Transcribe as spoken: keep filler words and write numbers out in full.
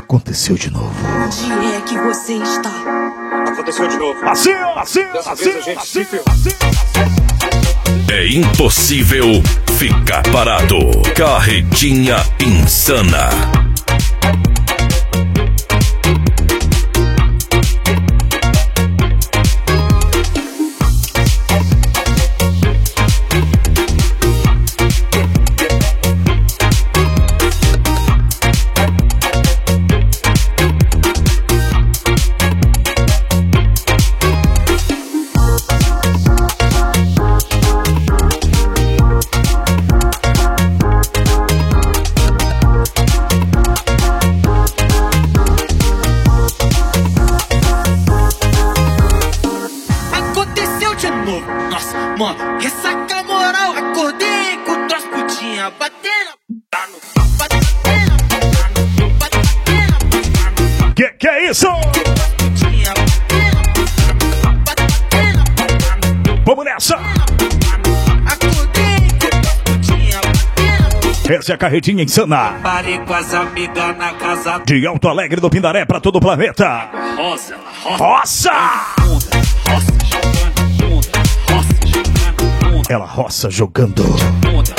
Aconteceu de novo. Onde é que você está? Aconteceu de novo. Assim, assim, Dessa assim, vez a gente assim, se ferrou. assim. É impossível ficar parado. Carretinha Insana. Mano, ressaca moral, acordei com o troço putinha batendo, tá no batendo. Que que é isso? Vamos nessa! Essa é a Carretinha Insana. Parei com as amigas na casa de Alto Alegre do Pindaré pra todo o planeta. roça, Roça! roça jogando, roça jogando, Ela roça jogando. bunda,